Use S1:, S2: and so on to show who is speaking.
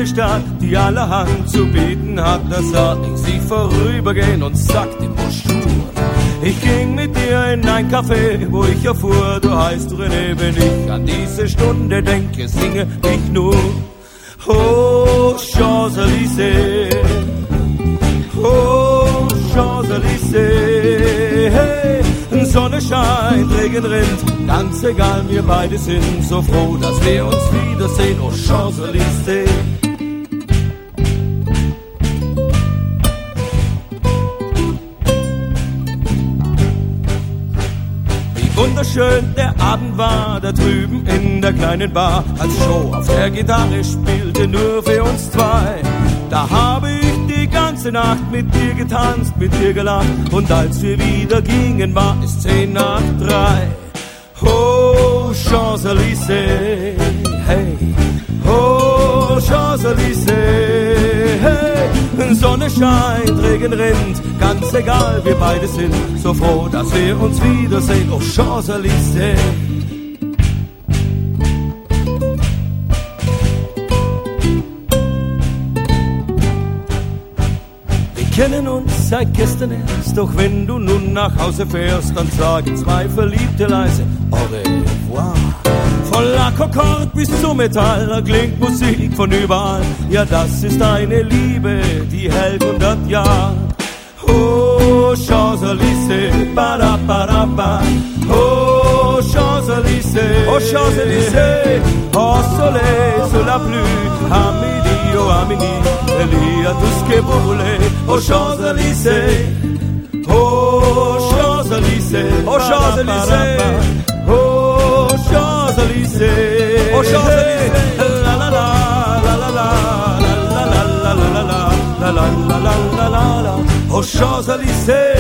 S1: große Stadt, die allerhand zu bieten hat. Da sah ich sie vorübergehen und sagte Bonjour. Ich ging mit dir in ein Café, wo ich erfuhr, du heißt René. Wenn ich an diese Stunde denke, singe ich nur Oh, Champs-Élysées, oh, Champs-Élysées. Hey, Sonne scheint, Regen rinnt, ganz egal, wir beide sind so froh, dass wir uns wiedersehen. Oh, Champs-Élysées. Wunderschön der Abend war da drüben in der kleinen Bar, als Joe auf der Gitarre spielte nur für uns zwei. Da habe ich die ganze Nacht mit dir getanzt, mit dir gelacht, und als wir wieder gingen, war es 2:10. Oh, Champs-Élysées, hey, oh, Champs-Élysées, hey. Sonne scheint, Regen rinnt, ganz egal, wir beide sind so froh, dass wir uns wiedersehen. Oh, Champs-Élysées. Wir kennen uns seit gestern erst, doch wenn du nun nach Hause fährst, dann sagen zwei Verliebte leise Au revoir. Von La Concorde bis zum Metall, da klingt Musik von überall. Ja, das ist eine Liebe, die hält 100 Jahre. Oh, Champs-Élysées, ba-da-ba-da-ba. Oh, Champs-Élysées, oh, Champs-Élysées. Oh, soleil, sous la pluie, à midi, oh, à midi, il y a tout ce que vous voulez. Oh, Champs-Élysées, oh, Champs-Élysées, oh, Champs-Élysées. Oh, Champs-Élysées, oh, Champs-Élysées, la la la la la la la la la la la la la la la la la, oh, Champs-Élysées.